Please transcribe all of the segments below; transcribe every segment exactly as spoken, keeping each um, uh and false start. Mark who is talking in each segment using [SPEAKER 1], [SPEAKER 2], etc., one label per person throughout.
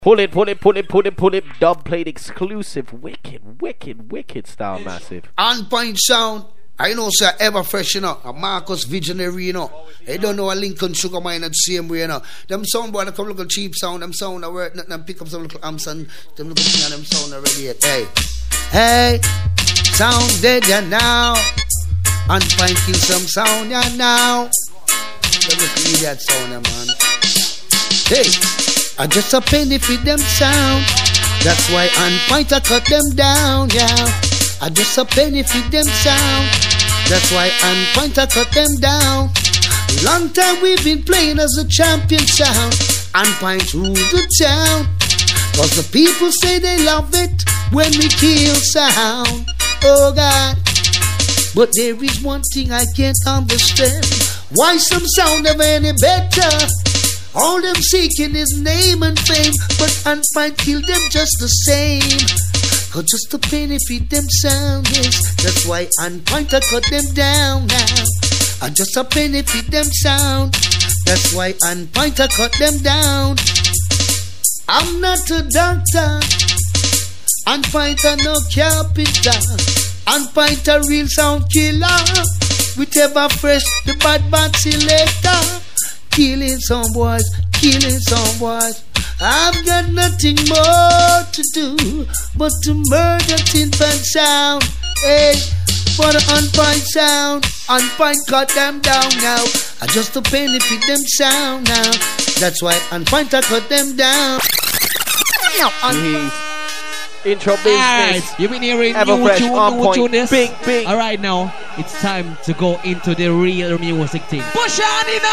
[SPEAKER 1] Pull it, pull it, pull it, pull it, pull it. Dub played exclusive. Wicked, wicked, wicked style, massive.
[SPEAKER 2] On point sound. I know, sir, ever fresh, you know. A Marcus Visionary, you know. I don't know a Lincoln Sugar Mine the same way, you know. Them sound boy, they come little cheap sound. Them sound, I work, them pick up some little amps and them little thing and them sound already. Hey, hey, sound dead ya now. On point kill some sound ya now. Them little idiot sound, ya, man. Hey. I just a penny for them sound. That's why on point I cut them down, yeah. I just a penny for them sound. That's why on point I cut them down. Long time we've been playing as a champion sound. On point rule the town. Cause the people say they love it when we kill sound. Oh God. But there is one thing I can't understand. Why some sound never any better? All them seeking is name and fame, but and might kill them just the same. Cause just to benefit them sound is. That's why on point I cut them down now. And just to benefit them sound. That's why on point I cut them down. I'm not a doctor. On point I no carpenter. On point a real sound killer. Whichever fresh the bad bad selector. Killing some boys, killing some boys. I've got nothing more to do but to murder tin pan sound. Hey, for the unpipe sound, unpipe cut them down now. I just to benefit them sound now. That's why unpipe I cut them down.
[SPEAKER 1] Un- Intro business.
[SPEAKER 3] Alright, you've been hearing
[SPEAKER 1] Ever
[SPEAKER 3] new
[SPEAKER 1] fresh,
[SPEAKER 3] tune,
[SPEAKER 1] on
[SPEAKER 3] new
[SPEAKER 1] point,
[SPEAKER 3] tune this.
[SPEAKER 1] big, big.
[SPEAKER 3] Alright now, it's time to go into the real music thing. Push on in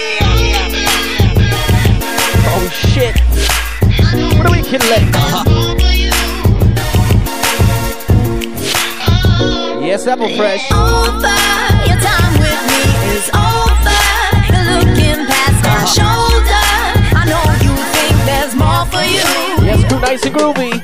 [SPEAKER 1] Oh shit. What are we kidding like? Uh-huh. Yes, Apple Fresh.
[SPEAKER 4] Over, your time with me is over. You're looking past my shoulder. I know you think there's more for you.
[SPEAKER 1] Yes, too nice and groovy.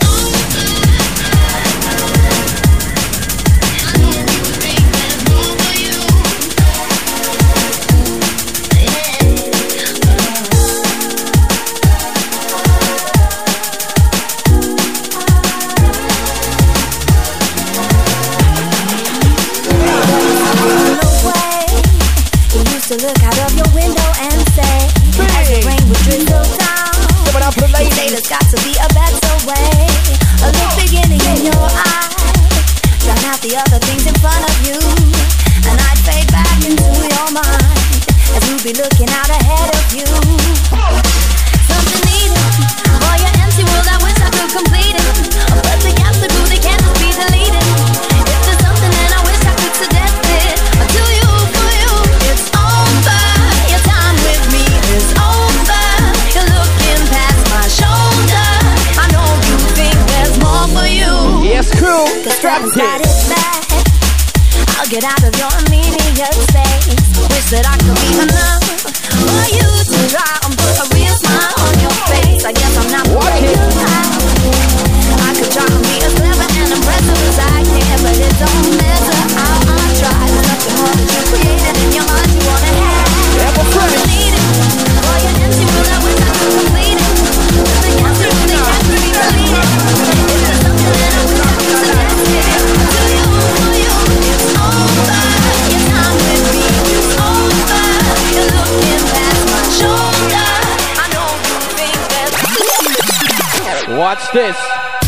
[SPEAKER 4] To look out of your window and say, as the rain would drizzle down, say there's got to be a better way. A look beginning in your eyes, drown out the other things in front of you, and I'd fade back into your mind as you'd be looking out ahead of you. Something needed for your empty world. I wish I could complete it, but the gaps are through, they can't just be deleted. If there's something, then I wish I could suggest it to you, for you. It's over, your time with me is over. You're looking past my shoulder. I know you think there's more for you.
[SPEAKER 1] Yes, crew,
[SPEAKER 4] strap it back. I'll get out of your immediate space. Wish that I could be enough for you to try and put a real smile on your face. I guess I'm not what you like. I could try and be as clever and impressive as I can, but it don't matter how I try. There's nothing more that you created in your mind you wanna have. I need it for your empty world. I wish I could complete it. The gaps are really have to be deleted. If there's something that I wish I could suggest it to you, for you. It's over, your time with me is over. You're looking past my shoulder. I know you think that.
[SPEAKER 1] Watch this.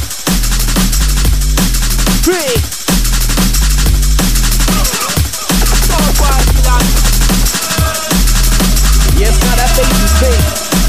[SPEAKER 1] Three. Yes, now that bass is big.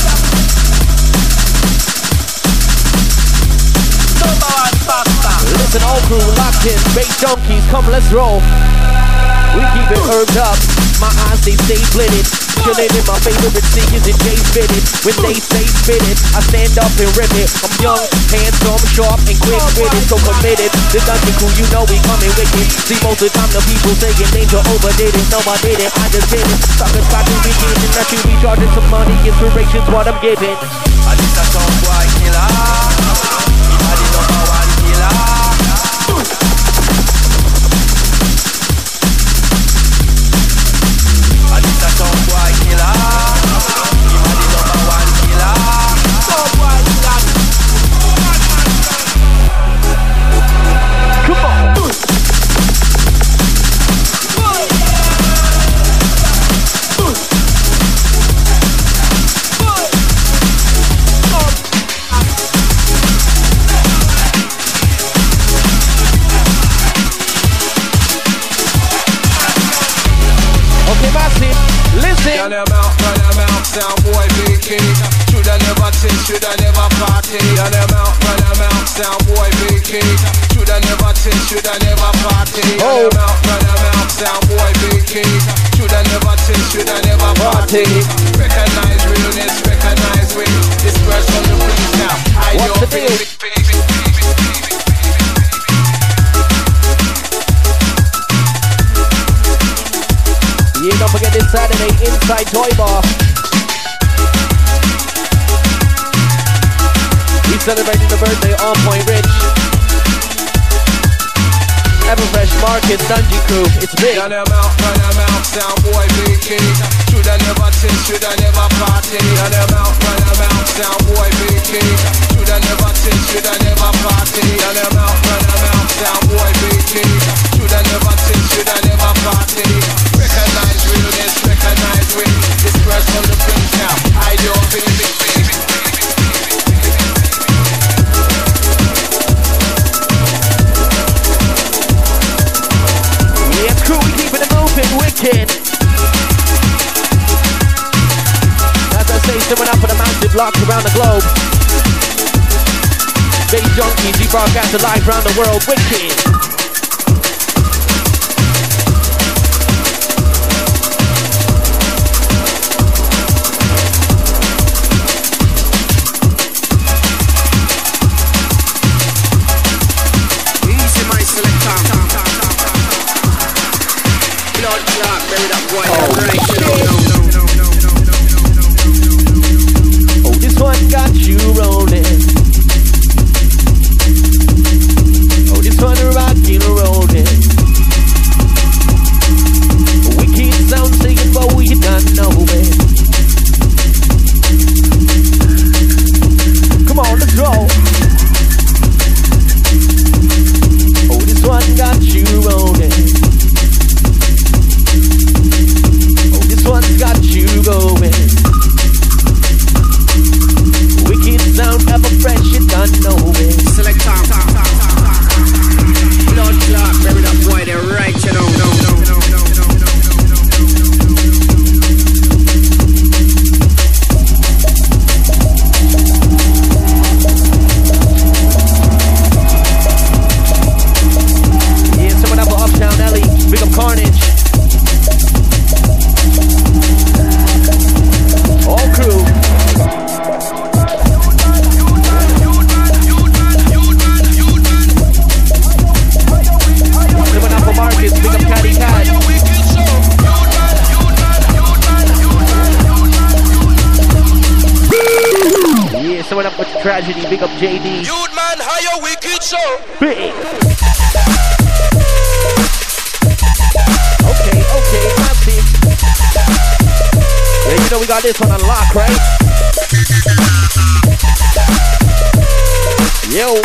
[SPEAKER 1] Listen, all crew, locked in. Bass junkies, come, let's roll. We keep it herbed up. My eyes, they stay blitted. Chillin' in my favorite sneakers and J's fitted. When they say spit it, I stand up and rip it. I'm young, handsome, sharp, and quick witted. So committed. The dungeon crew, you know we coming wicked. See, most of the time the people saying danger overdid it. No, I did it, I just did it. Suckers try to be kidding. That you be charging some money. Inspiration's what I'm giving.
[SPEAKER 5] I just a some boy killer. I did not know one killer. I just a some boy killer. I did not know one killer. Some boy killer. shoulda never party. And them out, when them out, sound boy big king. Shoulda never test, shoulda never party. And them out, when them out, sound boy big king. Shoulda never test, shoulda never party. Recognize realness, recognize we. This verse from the prince now. I
[SPEAKER 1] What's the deal? Yeah, don't forget this Saturday, Inside Toy Bar. We celebrating the birthday of On Point Rich. Everfresh Market, Dungeon Crew, it's big.
[SPEAKER 5] And them out, and them out, sound boy big king. Shoulda never test, shoulda never party. And them out, and them out, sound boy big king. Shoulda never test, shoulda never party. And them out, and them out, sound boy big king. Shoulda never test, shoulda never party. Recognize realness, recognize we. This verse from the prince now. I do big, big, big, big.
[SPEAKER 1] Yeah, crew, we keeping it moving, wicked. As I say, someone up for the massive blocks around the globe. Bass Junkies, we broadcast it live around the world, wicked. Oh, this one got you rolling. Oh, this one rocking and rolling. Wicked sound singing, but we not know it. Come on, let's roll. Oh, this one got you rolling. One's got you going. Wicked sound, ever fresh, you done know it.
[SPEAKER 6] Select time. Blood clot, bury that boy, they're right, you know. No, no, no, no, no,
[SPEAKER 1] no. Yeah, someone up for Uptown Ellie, big up Carnage. All crew. Living up for Marcus, big up Caddy Cat. Yeah, someone up with Tragedy, big up J D.
[SPEAKER 5] Youth man, how your wicked show?
[SPEAKER 1] Big. Okay, okay, massive. Yeah, you know we got this one on lock, right? Yo.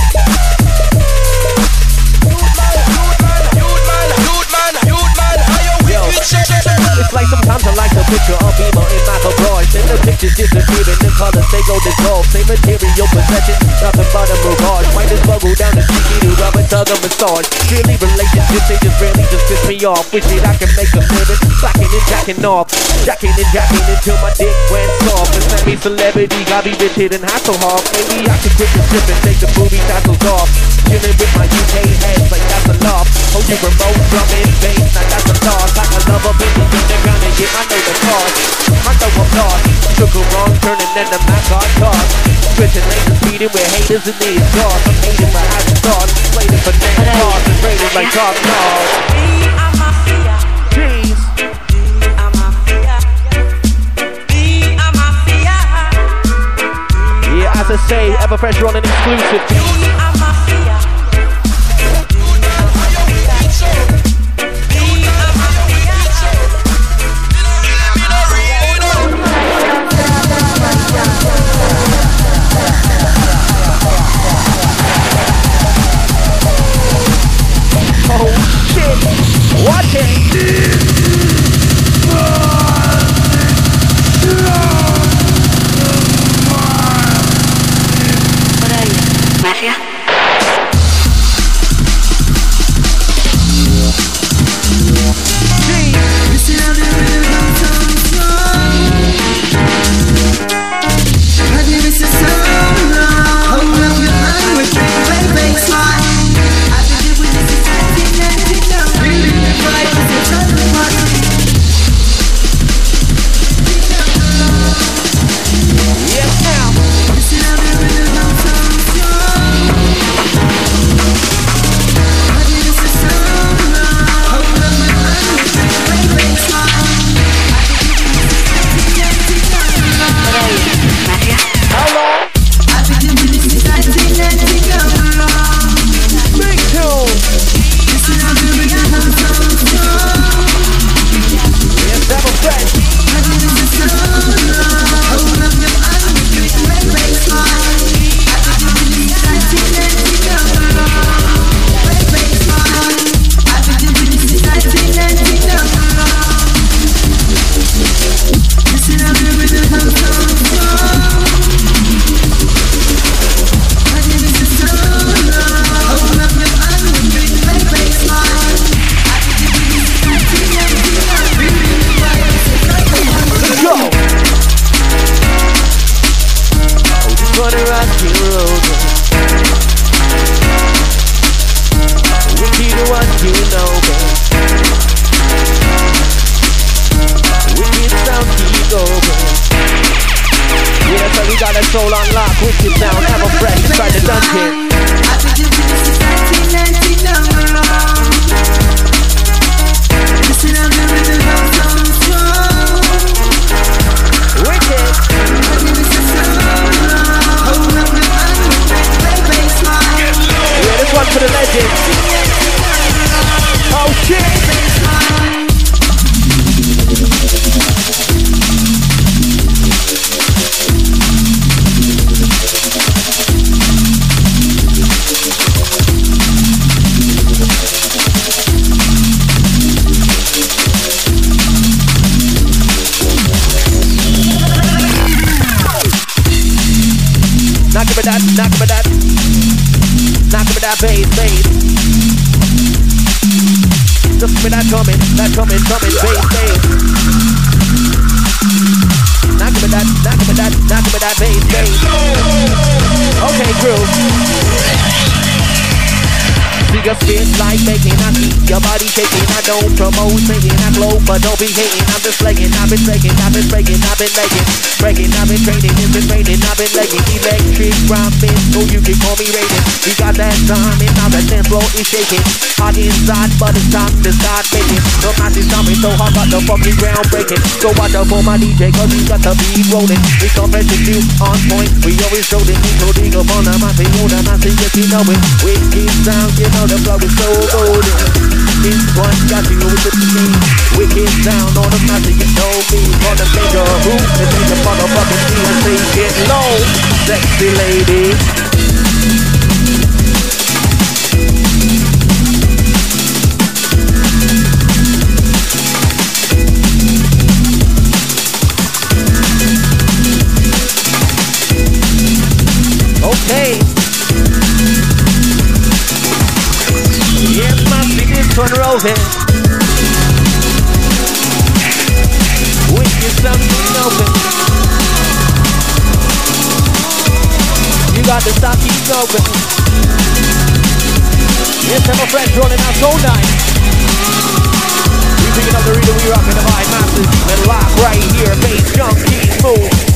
[SPEAKER 1] It's like sometimes I like the picture of emo in my garage. Then the pictures disappear and the colors they go dissolve. Same material possession, nothing but a mirage. Might as well go down the street to rub and tug a massage. Really relationships, they just really just piss me off. Wish it I could make a living, slacking and jacking off. Jacking and jacking until my dick went soft. The semi-celebrity got me rich hit and Hasselhoff. Maybe I could quit the strip and take the booby tassels off. Chilling with my U K heads like that's a loft. Oh, you remote drum and bass, now that's a toss. Like I love a bitch in the ground and get I know the cost. I know I'm lost. Took a wrong turn and then the map got tossed. Switching lanes and speeding with haters and these dogs. I'm hating my high thoughts. Slated for damn cars and rated like top dogs. Jeez. Yeah, as I say, Everfresh rolling exclusive. Oh shit! Watch it!
[SPEAKER 4] Mafia?
[SPEAKER 1] golden. Wicked one, you know, babe. Wicked sound, keep going. Yeah, so we got that soul on lock. Wicked sound, ever fresh, try to dunk it.
[SPEAKER 7] I think you did this nineteen ninety down along. Listen up, the rhythm of some strong.
[SPEAKER 1] Wicked.
[SPEAKER 7] I give it to so long. Hold up your hand, play baseline.
[SPEAKER 1] Yeah, this one for the legends. Oh shit. Knock him with that, knock him with that. Knock him with that bass, bass. Just give me that coming, that coming, coming, bass, bass. Knock him with that, knock him with that, knock him with that bass, bass. Okay, crew. See your spit like making, I see your body shaking. I don't promote singing, I glow, but don't be hating. I'm just slaying, I've been breaking, I've been breaking, I've been legging. Breaking, I've been training, it's been raining, I've been legging. Electric rhyming, so you can call me rating. We got that time, and now that dance floor is shaking. Hot inside, but it's time to start making. The match is coming so hard, got the fucking ground breaking. So watch out for my D J, cause we got the beat rolling. We come fresh and new, on point, we always show the need to dig up on the massive, on the massive, yes you know it. Wicked sound, you know the flow is so golden. This one got you with the team. Wicked sound on the massive, you know me. On the major hoop, the major motherfucking team. And say get low, sexy lady. Okay. Yes, my feet is on rolling. Wicked something open. You got the stock keep open. Yes, I'm a friend rolling out so nice. We picking up the reader, we rocking the vibe, masses and lock right here. Bass jump, keep move.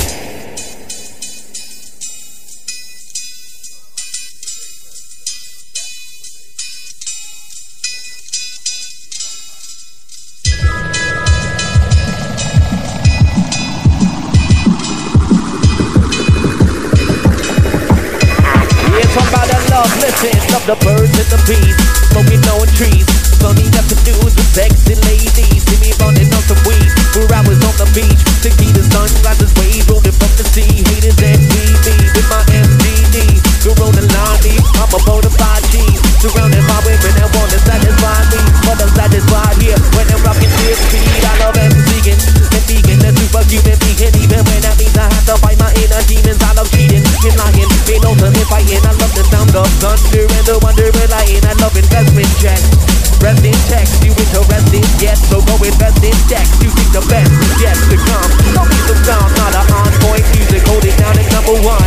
[SPEAKER 1] Listen, love the birds and the bees, smoking on trees. Sunny afternoons with sexy ladies. See me running on some weed, for hours on the beach. Tequila sunglasses, waves rolling from the sea. Haters and me, me with my M D D. Corona Lonnie, I'm a bona fide G. Surrounded by women that wanna satisfy me, but I'm satisfied here when I'm rocking this beat. I love and singing and vegan, a superhuman being. Even when that means I have to fight my inner demons. I love cheating and lying, being ultimate fighting. I love the sound of thunder and the wonder of lying. I love investment checks, rest in checks. You interested yet? So go invest in checks. You think the best is yet to come. Don't be some sound, not a on point music. Hold it down at number one.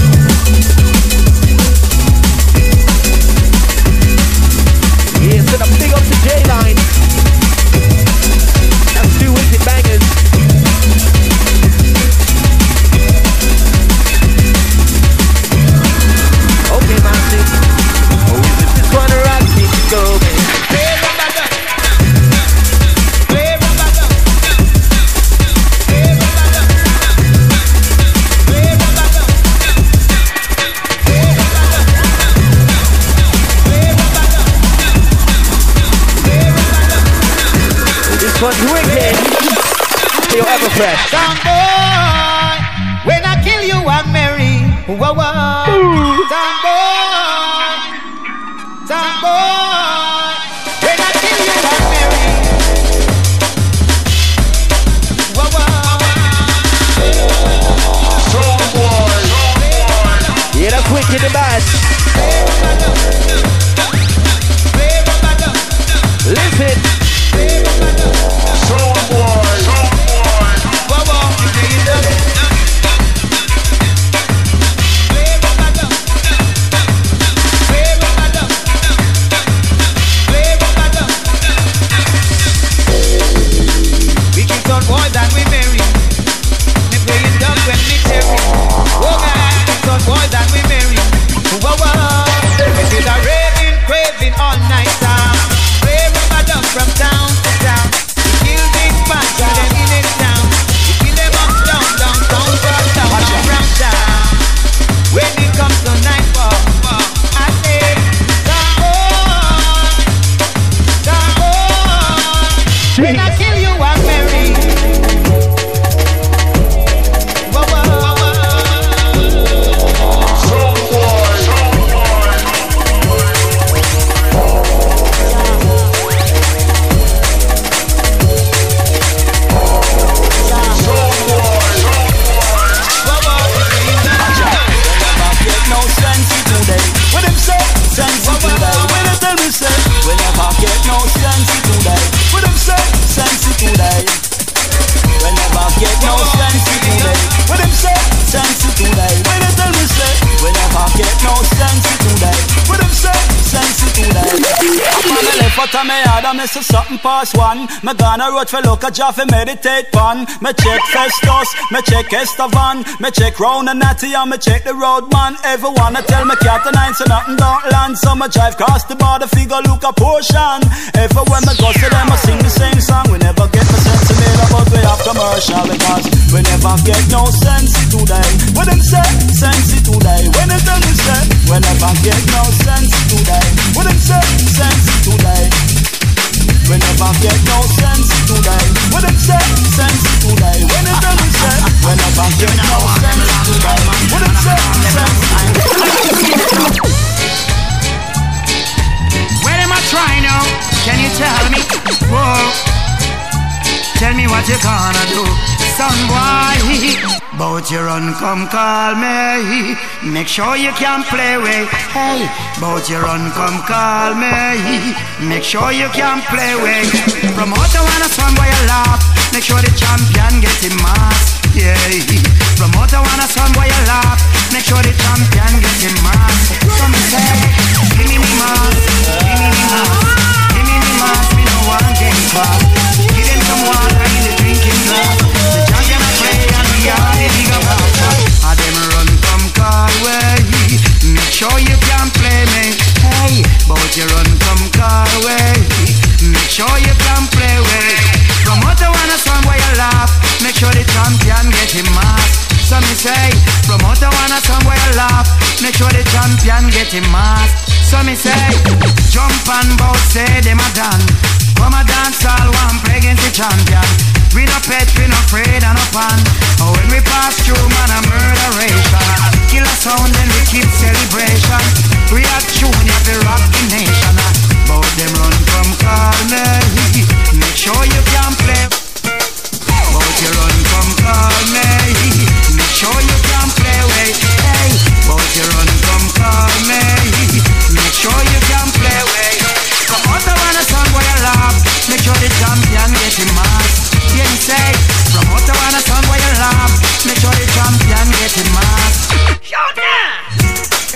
[SPEAKER 1] Yeah, send a big up to J-Line. That's two wicked bangers. Okay, man, oh, is it this one or I keep going? Play rubber duck. Play rubber duck. Play rubber duck. Play rubber duck. Play rubber duck. Play rubber duck. Play rubber duck. This one's wicked. Feel ever fresh.
[SPEAKER 7] Sound boy, when I kill you, I'm merry. Whoa, whoa. Sound boy, sound boy, when I kill you, I'm merry. Whoa, whoa. Sound boy,
[SPEAKER 1] Yeah, that's wicked and bad. Listen.
[SPEAKER 7] sound boy, sound boy. Whoa, whoa. comes the nightfall, I say, some boy, some boy, when I kill you, I'm married. Whoa, whoa, whoa. Some boy, some boy. No sense today. What them say? Sense today. When they tell me say, we never get no sense today. What them say? Sense today. We never get no sense today. What them say? Sense today. When they tell me say, we never get no sense today. What them say? Sense today. I'm on the left foot of me head, I miss something past one. Me gonna road for look a job for meditate pon. Me check Festus, me check Estevan, me check Round and Natty and me check the road man. Everyone I tell me cat and nine so nothing don't land. So me drive cross the border, figure look a portion. Everywhere me go to them I sing the same song. We never get the sense made about we have commercial because we never get no sense today. What them say? Sense today. When they tell me say, we never get no sense today. What them say? Sense today. We never get no sense today. What them say? Sense today. When they tell me say, we never get no sense today. What them say? Sense today. Where am I trying now? Can you tell me? Whoa. Tell me what you gonna do, son boy. Bout you run, come call me. Make sure you can play with. Hey, bout you run, come call me. Make sure you can play with. Promoter wanna son boy you laugh. Make sure the champion get him mask. Yeah. Promoter wanna son boy you laugh. Make sure the champion get him mask. Some say, give me me mask, give me me mask, give me me mask. Me no one get fast. Give him some water in the drinking glass. The champion I play and we are the bigger master. And them run from Galway. Make sure you can play me. Hey, but you run from Galway. Make sure you can play with. Promoter wanna song where you laugh. Make sure the champion get him mask. So me say, promoter wanna song where you laugh. Make sure the champion get him mask. So me say, jump and bout say them a done. Come a dance all one play against the champion. We no pet, we no afraid and no pan. Oh, when we pass through man a murderation. Kill a sound then we keep celebration. We are tune if we rock the nation. Bout them run from Carnegie. Make sure you can play. Bout you run from Carnegie. Make sure you can play way. Hey, bout you run from Carnegie. Make sure you can play way. Promoter wanna song where you laugh. Make sure the champion get him mask. Yeah, he say. Promoter wanna song where you laugh. Make sure the champion get him mask. Shout now.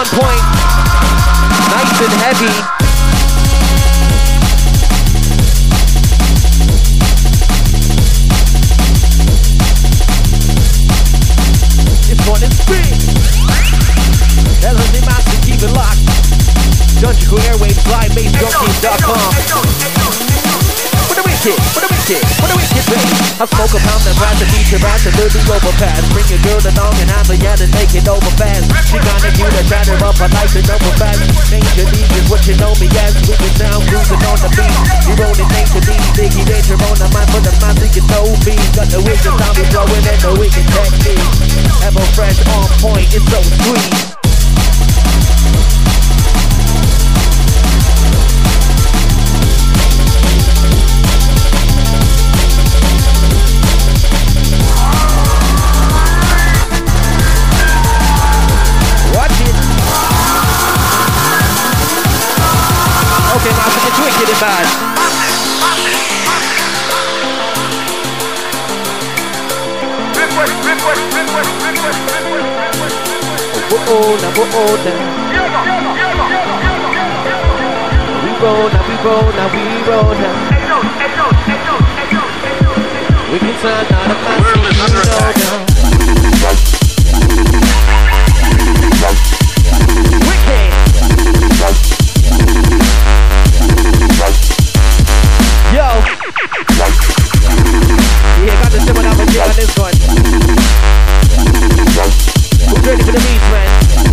[SPEAKER 1] on point. Nice and heavy. This one is big. L S D Master, keep it locked. Dungeon Airwaves, live bass junkies dot com. For the wicked, for the wicked, for the wicked bass. I smoke a pound and pass a feature back to dirty overpass. Bring your girl along and have a yard and take it over fast. She gonna do the shatter up, I like the number fast. Danger D is what you know me as. We can sound cruising on the beat. You roll it, Danger D, Biggie Danger on the mind for the master, you know me. Got the wicked zombie blowing and the wicked technique. Ever fresh, on point, it's so sweet. Okay, now it's wicked and bad. Oh, now we're old now. We roll now, we roll now, we roll now. We can turn out of my seat, you know now. Wicked. Yo! Yeah, got the simple out here on this one. Who's ready for the beats, man?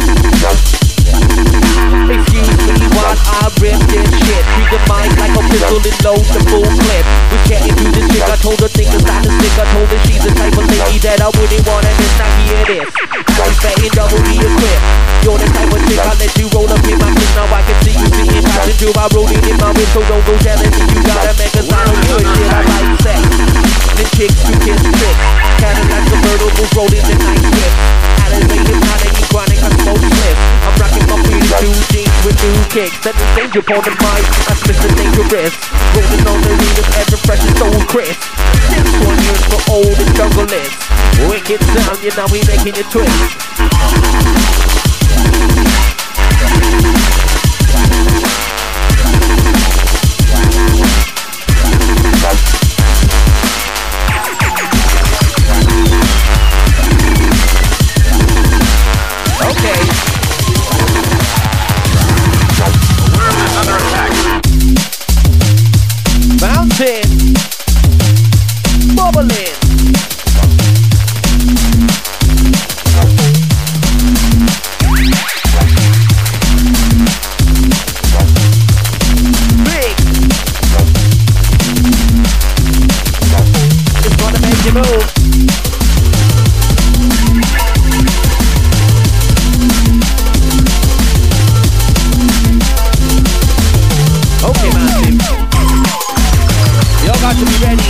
[SPEAKER 1] Excuse me while I rip this shit. Treat the mic like a pistol and load the full clip. We chatting through this chick, I told her things inside the stick. I told her she's the type of lady that I wouldn't want, and it's not here it is. I'm betting double the equip. You're the type of chick I let you roll up in my fist. Now I can see you sitting passenger. I roll it in my wrist, so don't go telling me you gotta make a sign of good shit. I like sex. And chicks who kiss tricks. Cadillac convertibles rolling the night whip. Elevated, not any chronic, I smoke slip. I'm rocking my feet in new jeans with new kicks. That is danger upon the mic, I spit the dangerous. Rolling on the readers, ever fresh and so crisp. This one here's for old and junglist. Wicked sound, you know we making it twist. Okay. Bouncing, bubbling. Big. Just wanna make you move. Okay, massive. Y'all got to be ready.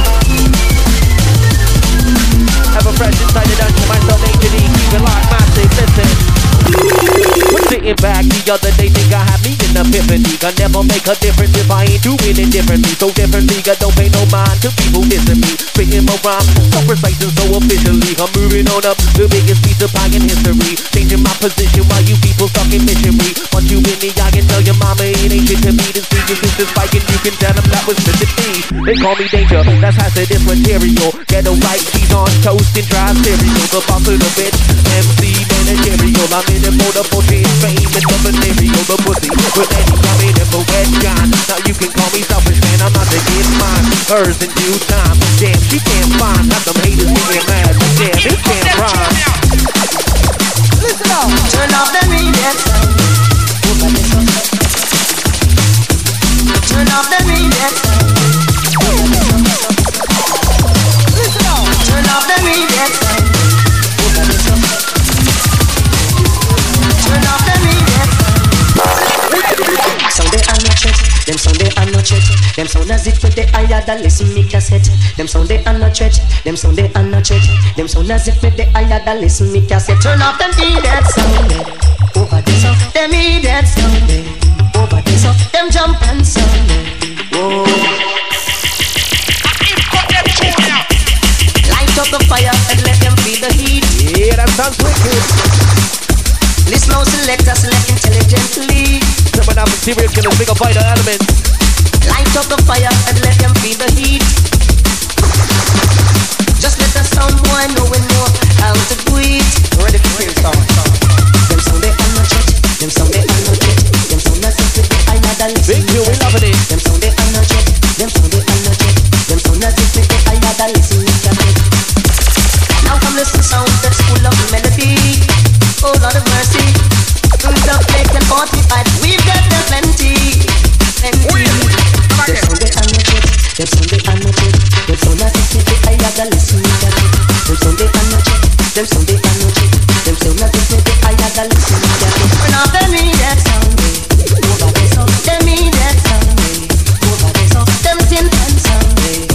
[SPEAKER 1] Have a fresh inside the dungeon, myself naked, keep it locked, massive, listen. We're sitting back the other day, think I had me in epiphany. Can never make a difference if I ain't doing it differently. So differently, I don't pay no mind to people dissing me. Spitting my rhyme, so precise and so officially. I'm moving on up, the biggest piece of pie in history. Changing my position while you people stuck in missionary. Once you in the eye and tell your mama it ain't shit to me. This thing is just spiking, you can tell them that was sympathy. They call me danger, that's hazardous material. Ghetto right, she's on toast and dry cereal. The boss of the bitch, M C managerial. I'm in it for the fortune, fame, and the material. The pussy, with any coming in for wet John. Now you can call me selfish, man, I'm not to get mine. Hers in due time, damn, she can't find. Have some haters being mad, but damn, this can't rhyme. Listen up, turn off the media. Turn off the media. Listen up, turn off the media. Turn off the media.
[SPEAKER 8] Sound they are not church, them sound they are not church. Them sound as if with the higher than listen me cassette. Them sound they are not church, them sound they are not church. Them sound as if with the higher than listen me cassette. Turn off them idiot sound over this up, them idiot sound over this up, them jump and sound. Whoa. Light up the fire and let them feel the heat.
[SPEAKER 1] Yeah, that sounds wicked.
[SPEAKER 8] Listen now, selector, selecting
[SPEAKER 1] Serious killers, big up Vital Elements.
[SPEAKER 8] Light up the fire and let them feel the heat. Just let the sound boy know we know how to do it. Ready for real sound. Them sound they are not church. Them sound they are not church. Them sound as if they are not listen.
[SPEAKER 1] Big you, we loving it.
[SPEAKER 8] Them sound they are not church. Them sound they are not church. Them sound as if they are not listen. Now come listen sound that's full of melody. Oh Lord of mercy. Through the plate and forty-five, we've got them plenty. Plenty. Them sound they are not church. Them sound they are not church. Them sound as if they are not listen. Them sound they are not church. Them sound they are not church. Them sound as if they are not listen. Turn off them in that sound. Over the sound. Them in that sound. Over the sound. Them tin pan sound.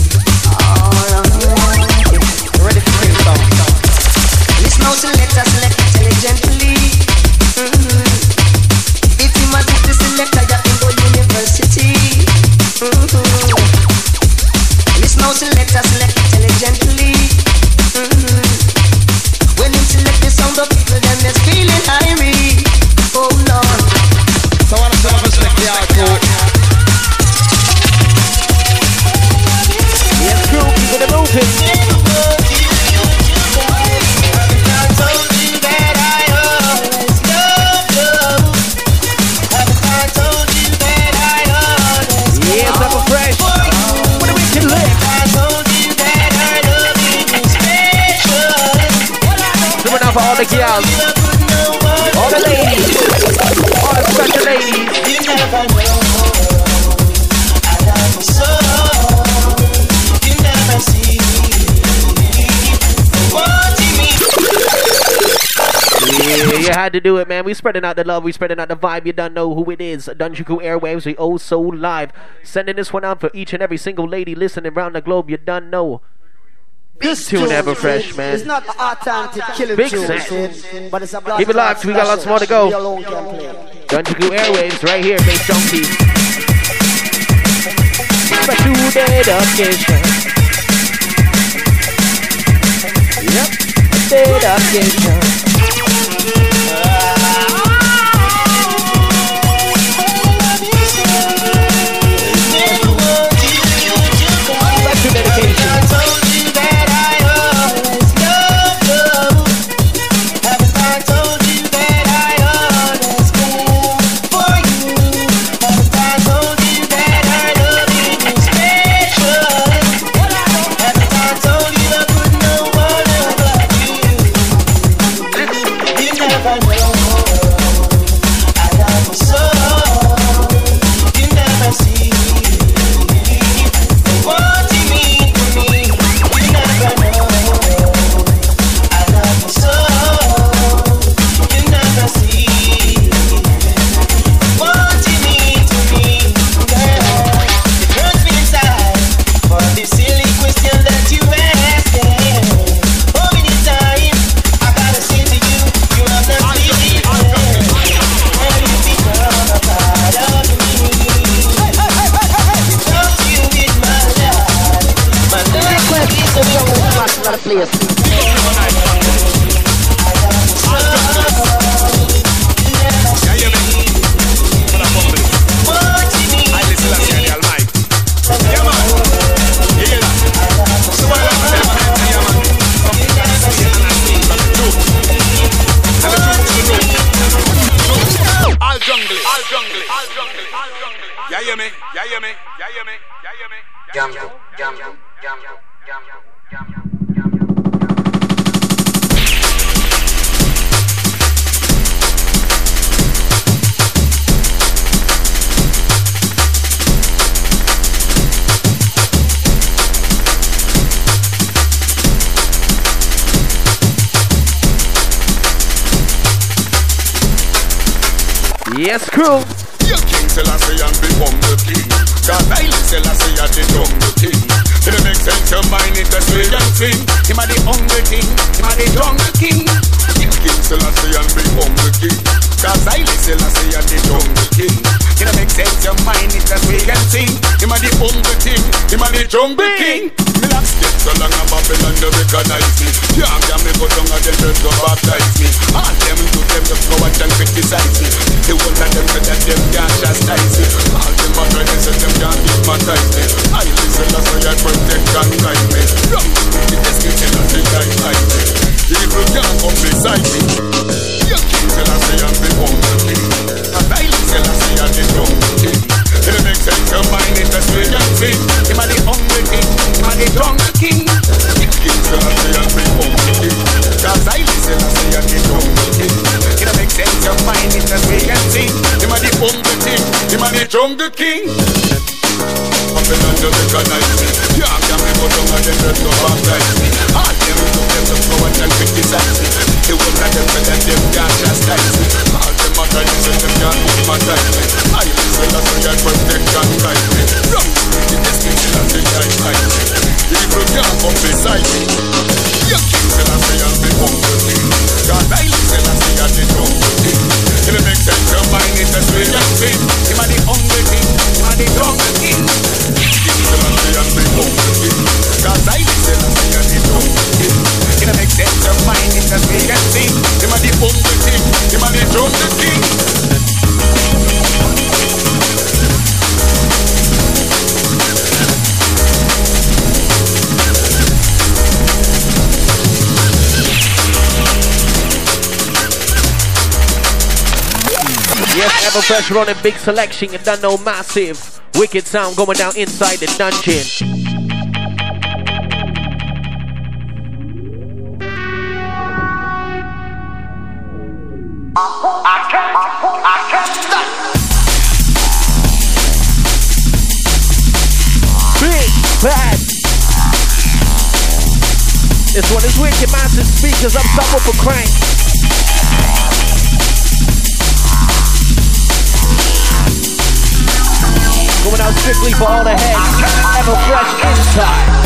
[SPEAKER 8] Ready for real sound. Listen now, select us, select intelligently. Mm-hmm. It seems as if the selector you're in the university. Mm-hmm. Listen now, select us, select intelligently. Mm-hmm. When you select the sound of people, then there's feeling irie. Oh Lord.
[SPEAKER 2] So I want to select the hardcore.
[SPEAKER 1] Yes, crew, keep it moving. For all the girls, all the ladies, all the special ladies. You never know. I love you so. You never see. Yeah, you had to do it, man. We spreading out the love, we spreading out the vibe. You don't know who it is. Dungeon Crew Airwaves, we oh so live. Sending this one out for each and every single lady listening around the globe. You don't know. This tune ever fresh, man.
[SPEAKER 9] It's not the authentic killing
[SPEAKER 1] big
[SPEAKER 9] tune,
[SPEAKER 1] set.
[SPEAKER 9] but it's a blast.
[SPEAKER 1] Keep it locked, we got lots more to go. Dungeon Crew Airwaves, right here, Bass Junkie. Special dedication. Yep, dedication. Yes, crew.
[SPEAKER 10] Your King Selassie and become the king. God, I Selassie and the jungle king. It makes sense your mind it a swing and sing. Him a the hungry king, him a the jungle king. Your King Selassie and become the king. Cause I Selassie and the jungle king. It makes sense your mind it a swing and sing. Him a the hungry thing. Him a the jungle king. Me like step so long a Babylon they recognize me. Can't get me go down and them just go baptize me. All them do them just go watch and criticize me. The one of them say that them can't chastise me. All them a try to say them can't hypnotize me. I listen to say I protect and guide me. From the description of the guide me. People can't come beside me. You king tell I say I'm the hungry king. And I tell I say I'm the jungle king. It makes sense to mind it as we can see. Him a the hungry king, him a the jungle king. You king tell I say I'm the hungry king. Cause I listen I say I'm the jungle king. It makes sense to mind it as we can see. Him a the hungry king, him a the jungle king. Babylon just recognize me. Can't get me go down and them just go baptize me. All them do them just go watch and criticize me. The one of them say that them can't chastise me. All them a try to say them can't hypnotize me. I listen to say I protect and guide me. From the description of the guide me. People can't come beside me. You king tell I say I'm the hungry king. God I listen I say I'm the jungle king. It makes sense to mind it as we can see. Him a the hungry king, him a the jungle king. King tell I say I'm the hungry king. Cause I listen I say I'm the jungle king. It makes sense to mind it as we can see. Him a the hungry king, him a the jungle king.
[SPEAKER 1] Yes, Everfresh running big selection, you done know massive. Wicked sound going down inside the dungeon.
[SPEAKER 10] I can't, I can't stop.
[SPEAKER 1] Big bad. This one is wicked, massive speakers up top up a crank. Going out strictly for all the heads. Everfresh inside.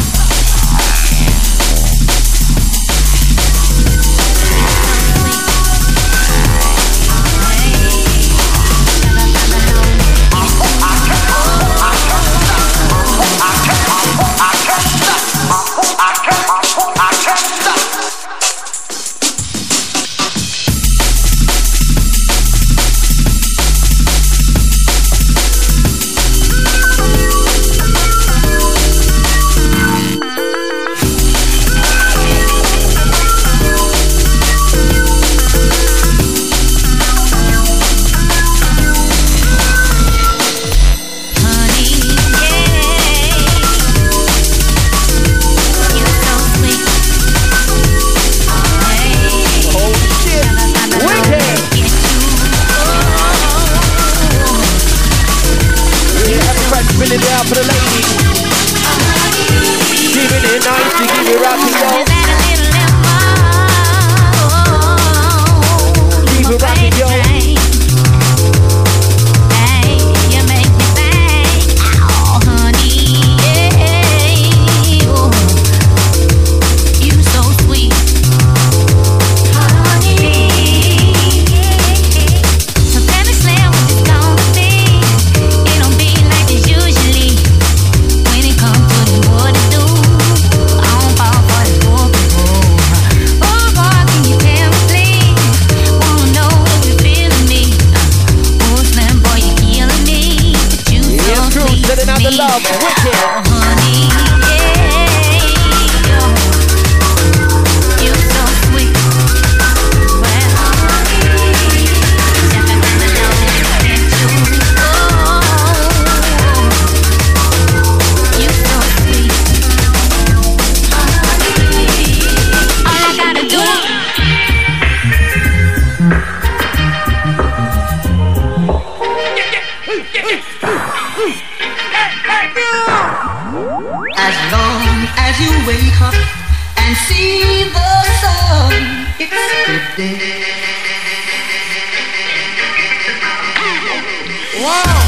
[SPEAKER 1] For the ladies, keep it nice to keep it rocking, yo. Keep it rocking, yo. Hey, you make me bang, ow, honey, yeah. Oh, you so sweet, honey. So tell me, Slim, what it's gonna be? It don't be like it's usually. When it comes to the what to do, I don't fall for the poor people. Oh boy, can you tell me please? Wanna know if you're feeling me? Oh Slim boy, you're killing me. But you so sweet to me. Oh honey, yeah. You so sweet. Well, honey, just a kind of love that you. Oh. You so sweet, honey. All I gotta do.
[SPEAKER 9] As long as you wake up and see the sun, it's a good day. Wow.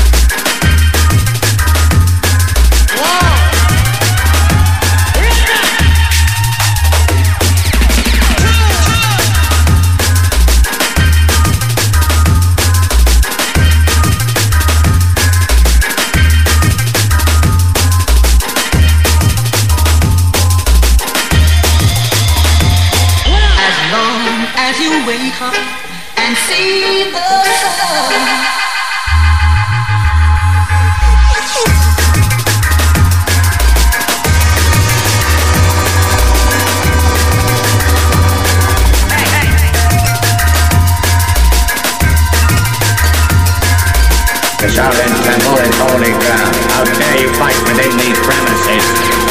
[SPEAKER 10] Wow.
[SPEAKER 6] you fight within these premises.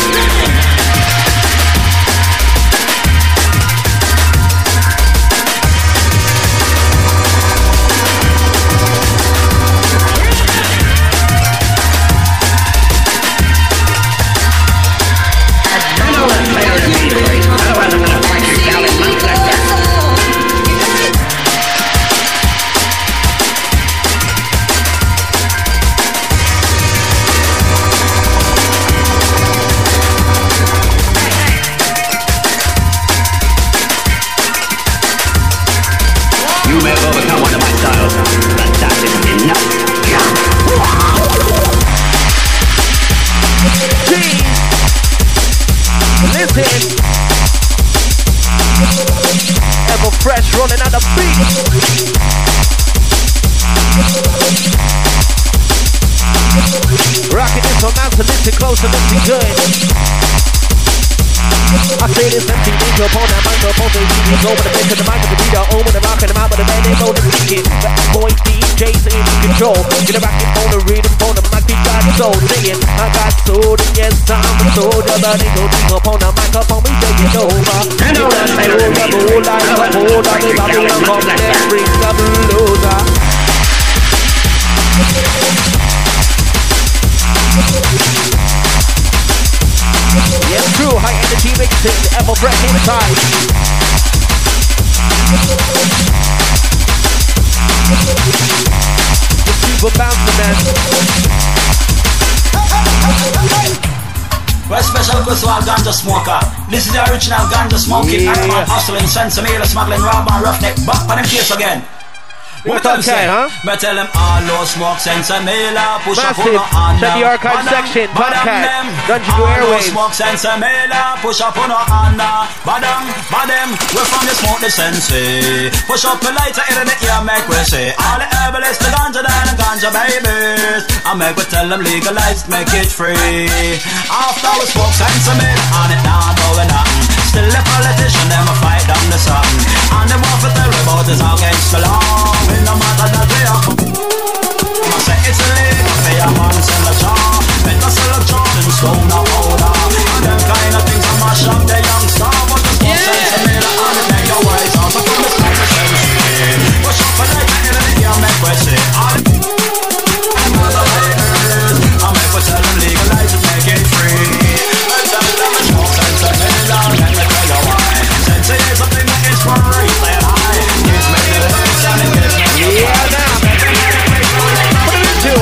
[SPEAKER 1] Fresh rolling out the beat. Rocking this one now, so listen close and listen good. I say this empty danger upon that microphone, they need to go with the bass of the mic of the beat, own with the rock and the mouth, but the band ain't know the speaking. The boy D J's in control. Get a rockin' phone, the rhythm phone, the mic, we got soul. Singing, I got soul, and yes, I'm a soldier, but they go deep upon the microphone, we take it over. And all that I roll up, hold on, hold on, they got me on home, then bring the loser. Yes, true, high energy mixing, ever fresh inside. The super bouncer man.
[SPEAKER 11] Well, special request to all ganja smoker. This is the original ganja smoking, yeah. Animal hustling, sensimilla, smuggling, rob and roughneck. Back on them case again.
[SPEAKER 1] What okay, huh?
[SPEAKER 11] Me tell them all those smoke sensimilla, push up on
[SPEAKER 1] the
[SPEAKER 11] hand.
[SPEAKER 1] Check the archive section, podcast, Dungeon to Airwaves.
[SPEAKER 11] Smoke sensimilla, push up on hand. Badam, badam, we from the smoke the sensi. Push up the lighter in the ear, make we say. All the herbalists, the ganja dan and ganja babies. I make we tell them legalized, make it free. After we smoke sensimilla, on it now going nothing. Still the politician, them a fight down the sun. And them want to tell about is against the law. No matter that they are, I say it's illegal. They are man sell a jar, better sell a Jordan stone or powder. And them kind of things I mash up the young star, but the smoke sense of me and it make your wise out. So come and smoke the sense. Push up a light and in the air make we say. I'm mother ladies, I make we tell them legalize it, make it free. I tell them the smoke sense of me and let me tell you why. Sense is something that is for real and high. Gives me the lyrics and it gives me.
[SPEAKER 1] Yeah, now. Put it into.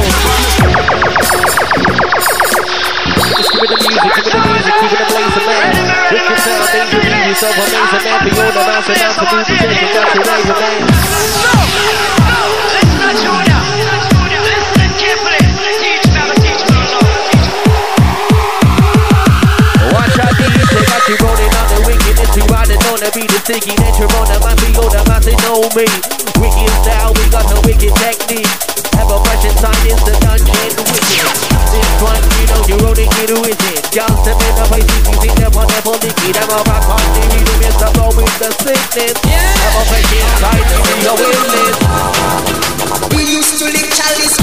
[SPEAKER 1] Just give it the music, give it the music, keep it a blazing man. Wicked sound, danger, be yourself amazing man. For you the mouse and out to do the thing, you got your razor man.
[SPEAKER 12] No! No! Listen, Junior! Listen carefully! Teach me how to teach me how to
[SPEAKER 1] watch out, D J, got you rolling on the wickedness. You riding on the beat, the sticky nature on the man. Be older, man, they know me. Wicked style, we got the wicked technique. Ever fresh inside is the dungeon wicked. This one, you know, you rolling it with it. Just step in the place, you see them on the policky. Them up back on the rhythm, it's the flow with the sickness. Ever fresh inside, you see your witness.
[SPEAKER 13] We used to lick chalice.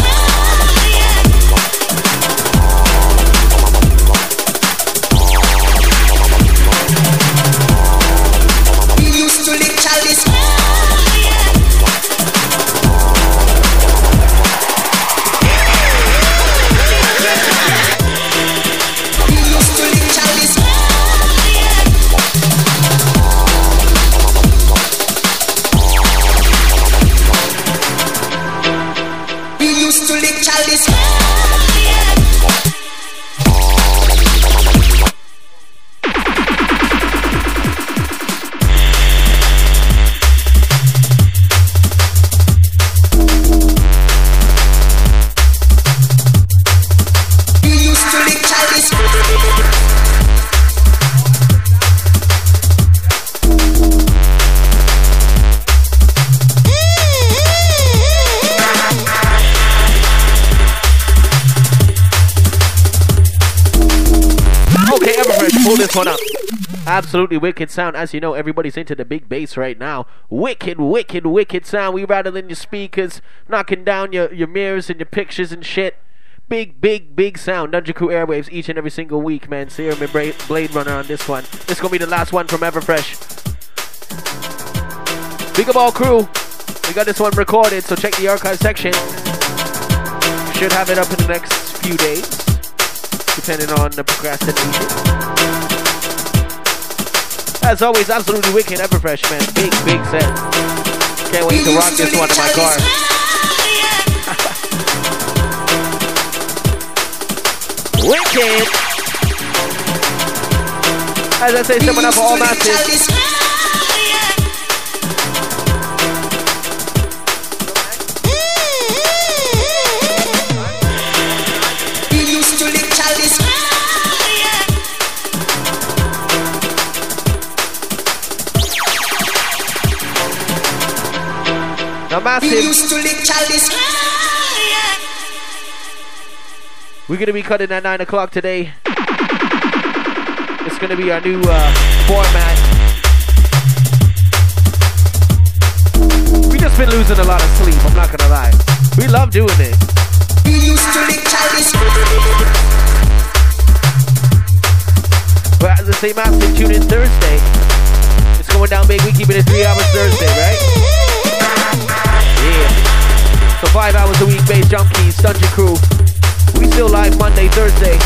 [SPEAKER 13] We used to lick chalice. To lick chalice. We used to lick chalice.
[SPEAKER 1] Pull this one up. Absolutely wicked sound. As you know, everybody's into the big bass right now. Wicked, wicked, wicked sound. We rattling your speakers, knocking down your, your mirrors and your pictures and shit. big, big, big sound. Dungeon Crew Airwaves each and every single week, man. Serum and Bra- Blade Runner on this one. This is gonna be the last one from Everfresh. Big up all crew. We got this one recorded, so check the archive section. Should have it up in the next few days, depending on the procrastination. As always, absolutely wicked Everfresh, man. Big, big set. Can't wait to rock this one in my car. Wicked. As I say, someone up for all masses. Now, massive. We're gonna be cutting at nine o'clock today. It's gonna be our new uh, format. We just been losing a lot of sleep. I'm not gonna lie. We love doing it. But as I say, massive, tune in Thursday. It's going down big. We keep it at three hours Thursday, right? Yeah. So five hours a week, Bass Junkies, Dungeon Crew. We still live Monday, Thursday.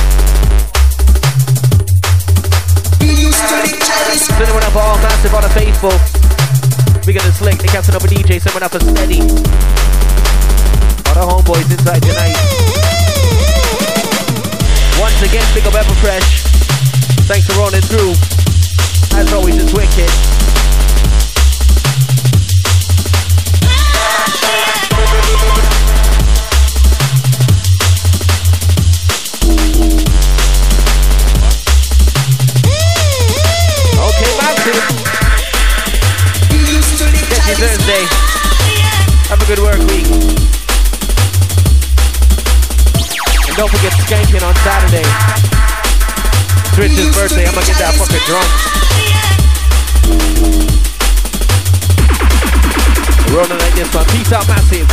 [SPEAKER 1] Sending one up for all massive, all the faithful. We got the slick, the captain of a D J, sending one up for steady. All the homeboys inside tonight. Once again, big up Everfresh. Thanks for rolling through. As always, it's wicked. Catch you Thursday. Have a good work week. And don't forget skanking on Saturday. It's Rich's birthday. I'm gonna get that fucking drunk. Rolling like this one. Peace out, massive.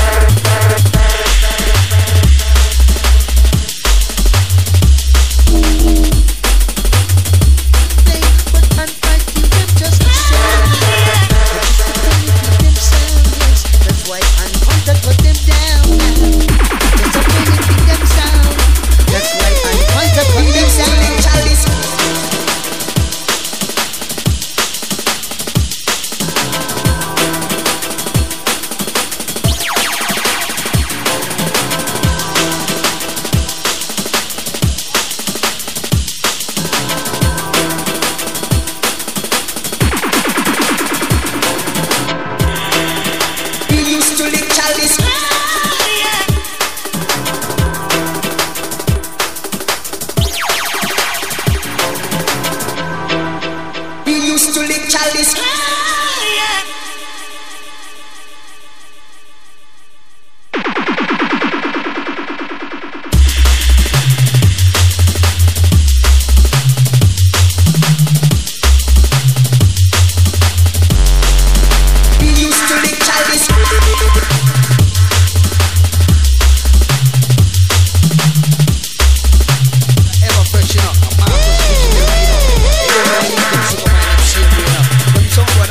[SPEAKER 2] Someone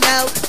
[SPEAKER 14] out.